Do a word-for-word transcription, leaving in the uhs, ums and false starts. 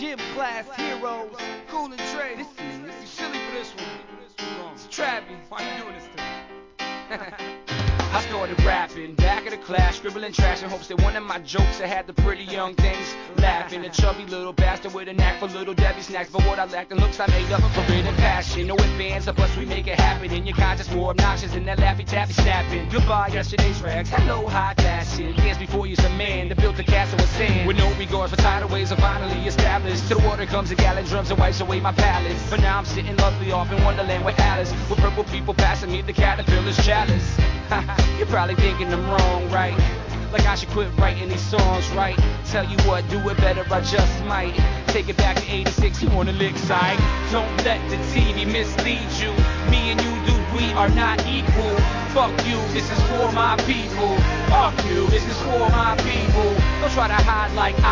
gym class heroes. Cool and Dre. This is, this is silly for this one. It's Trappy. Why you doing this to me? I started rapping, back of the class, scribbling trash in hopes that one of my jokes that had the pretty young things laughing. A chubby little bastard with a knack for little Debbie snacks. For what I lacked and looks I made up for it and passion. No advance of us, we make it happen. And your conscience more obnoxious than that Laffy Taffy snapping. Goodbye, yesterday's rags. Hello, high fashion. Years before you's a man that built a castle of sand. With no regards for tidal waves are finally established. To the water comes a gallon drums and wipes away my palace. But now I'm sitting lovely off in Wonderland with Alice. With purple people passing me the caterpillar's chalice. You're probably thinking I'm wrong, right? Like I should quit writing these songs, right? Tell you what, do it better, I just might. Take it back to eighty-six, you on the lick side. Don't let the T V mislead you. Me and you, dude, we are not equal. Fuck you, this is for my people. Fuck you, this is for my people. Don't try to hide like I